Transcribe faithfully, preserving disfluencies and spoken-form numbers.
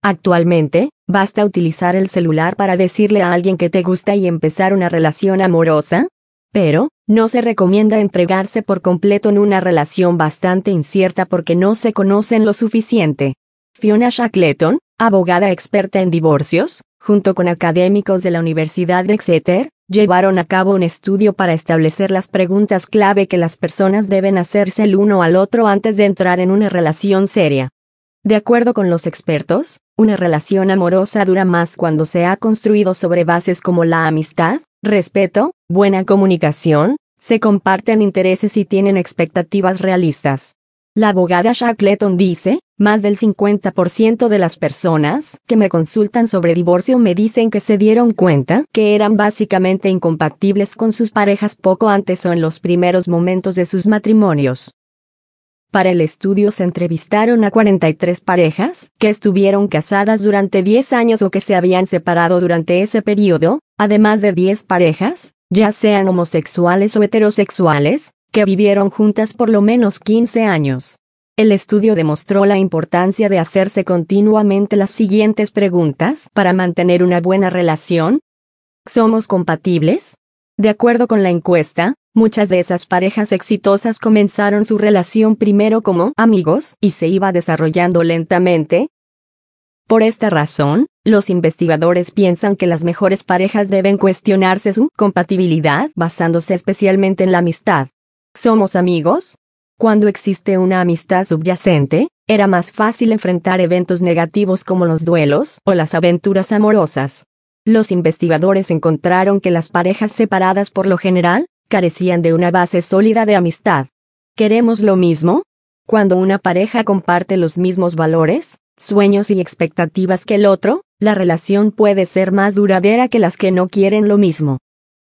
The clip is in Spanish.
Actualmente, basta utilizar el celular para decirle a alguien que te gusta y empezar una relación amorosa. Pero, no se recomienda entregarse por completo en una relación bastante incierta porque no se conocen lo suficiente. Fiona Shackleton, abogada experta en divorcios, junto con académicos de la Universidad de Exeter, llevaron a cabo un estudio para establecer las preguntas clave que las personas deben hacerse el uno al otro antes de entrar en una relación seria. De acuerdo con los expertos, una relación amorosa dura más cuando se ha construido sobre bases como la amistad, respeto, buena comunicación, se comparten intereses y tienen expectativas realistas. La abogada Shackleton dice, más del cincuenta por ciento de las personas que me consultan sobre divorcio me dicen que se dieron cuenta que eran básicamente incompatibles con sus parejas poco antes o en los primeros momentos de sus matrimonios. Para el estudio se entrevistaron a cuarenta y tres parejas que estuvieron casadas durante diez años o que se habían separado durante ese periodo, además de diez parejas, ya sean homosexuales o heterosexuales, que vivieron juntas por lo menos quince años. El estudio demostró la importancia de hacerse continuamente las siguientes preguntas para mantener una buena relación. ¿Somos compatibles? De acuerdo con la encuesta, muchas de esas parejas exitosas comenzaron su relación primero como amigos y se iba desarrollando lentamente. Por esta razón, los investigadores piensan que las mejores parejas deben cuestionarse su compatibilidad basándose especialmente en la amistad. ¿Somos amigos? Cuando existe una amistad subyacente, era más fácil enfrentar eventos negativos como los duelos o las aventuras amorosas. Los investigadores encontraron que las parejas separadas por lo general carecían de una base sólida de amistad. ¿Queremos lo mismo? Cuando una pareja comparte los mismos valores, sueños y expectativas que el otro, la relación puede ser más duradera que las que no quieren lo mismo.